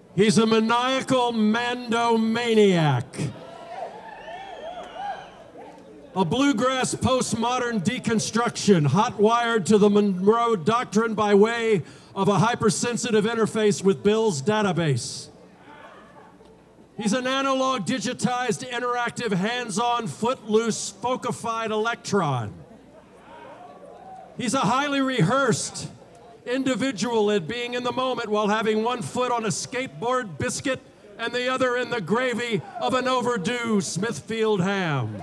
He's a maniacal mandomaniac. A bluegrass postmodern deconstruction, hot-wired to the Monroe Doctrine by way of a hypersensitive interface with Bill's database. He's an analog, digitized, interactive, hands-on, footloose, folkified electron. He's a highly rehearsed individual at being in the moment while having one foot on a skateboard biscuit and the other in the gravy of an overdue Smithfield ham.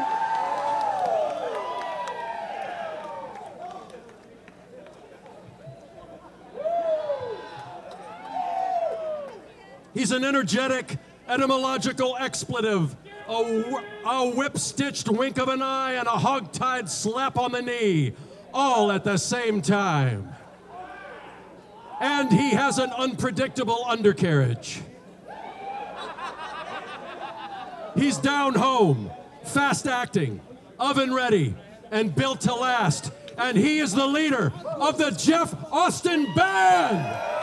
He's an energetic, etymological expletive, a whip-stitched wink of an eye, and a hog-tied slap on the knee, all at the same time. And he has an unpredictable undercarriage. He's down home, fast-acting, oven-ready, and built to last. And he is the leader of the Jeff Austin Band!